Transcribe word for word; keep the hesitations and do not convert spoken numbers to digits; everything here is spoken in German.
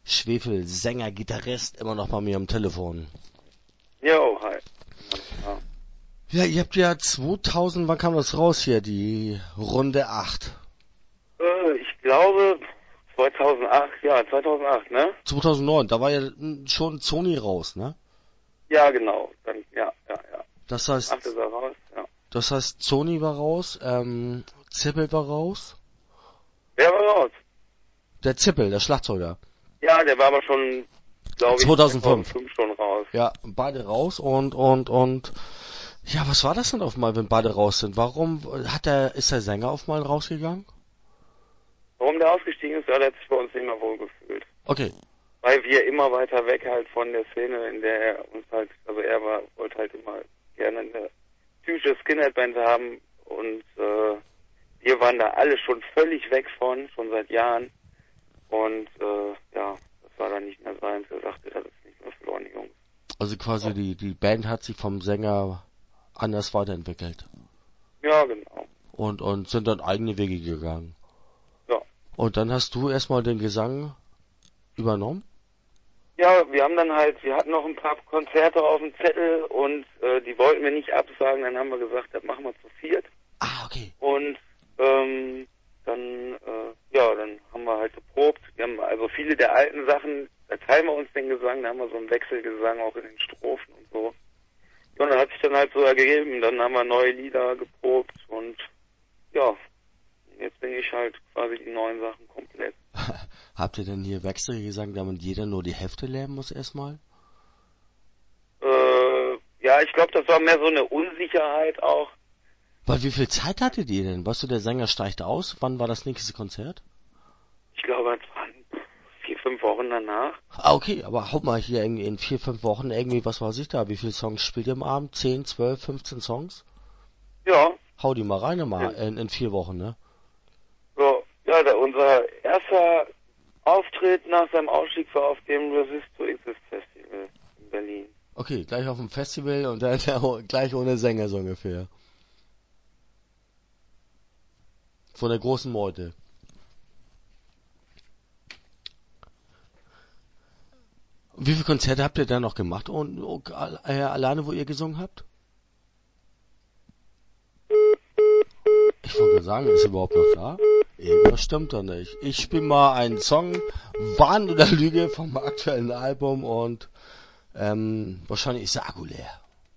Schwefel, Sänger, Gitarrist, immer noch bei mir am Telefon. Jo, hi. Ja. Ja, ihr habt ja zweitausend, wann kam das raus hier, die Runde acht? Äh, ich glaube zweitausendacht, ja, zweitausendacht, ne? zweitausendneun, da war ja schon Sony raus, ne? Ja, genau. Dann, ja, ja, ja. Das Acht heißt, ist er raus, ja. das heißt, Sony war raus, ähm, Zippel war raus. Wer war raus? Der Zippel, der Schlagzeuger. Ja, der war aber schon, glaube ich, zweitausendfünf. zweitausendfünf schon raus. Ja, beide raus und, und, und, ja, was war das denn auf mal, wenn beide raus sind? Warum hat der, ist der Sänger auf mal rausgegangen? Warum der ausgestiegen ist, ja, der hat sich bei uns nicht mehr wohl gefühlt. Okay. Weil wir immer weiter weg halt von der Szene, in der er uns halt, also er war, wollte halt immer gerne eine typische Skinhead-Band haben und äh, wir waren da alle schon völlig weg von, schon seit Jahren. Und äh, ja, das war dann nicht mehr seins. Er sagte, das ist nicht mehr verloren, die Jungs. Also quasi die, die Band hat sich vom Sänger anders weiterentwickelt. Ja, genau. Und, und sind dann eigene Wege gegangen. Ja. Und dann hast du erstmal den Gesang übernommen? Ja, wir haben dann halt, wir hatten noch ein paar Konzerte auf dem Zettel und äh, die wollten wir nicht absagen. Dann haben wir gesagt, das machen wir zu viert. Ah, okay. Und ähm, dann, äh, ja, dann haben wir halt geprobt. Wir haben also viele der alten Sachen, da teilen wir uns den Gesang, da haben wir so einen Wechselgesang auch in den Strophen und so. Ja, und dann hat sich dann halt so ergeben, dann haben wir neue Lieder geprobt und ja, jetzt bin ich halt quasi die neuen Sachen komplett. Habt ihr denn hier Wechselgesang, damit jeder nur die Hälfte lernen muss erstmal? Äh, ja, ich glaube, das war mehr so eine Unsicherheit auch. Weil wie viel Zeit hattet ihr denn? Weißt du, der Sänger steigt aus. Wann war das nächste Konzert? Ich glaube, es waren vier, fünf Wochen danach. Ah, okay, aber haut mal hier irgendwie in vier, fünf Wochen irgendwie, was weiß ich da, wie viele Songs spielt ihr am Abend? Zehn, zwölf, fünfzehn Songs? Ja. Hau die mal rein mal Ja. in, in vier Wochen, ne? So, ja, da, unser erster Auftritt nach seinem Ausstieg war auf dem Resist to Exist Festival in Berlin. Okay, gleich auf dem Festival und dann gleich ohne Sänger so ungefähr. Von der großen Meute. Wie viele Konzerte habt ihr da noch gemacht und äh, alleine, wo ihr gesungen habt? Ich wollte sagen, ist er überhaupt noch da? Irgendwas stimmt da nicht. Ich spiele mal einen Song, Wahn oder Lüge vom aktuellen Album und ähm, wahrscheinlich ist der Akku leer.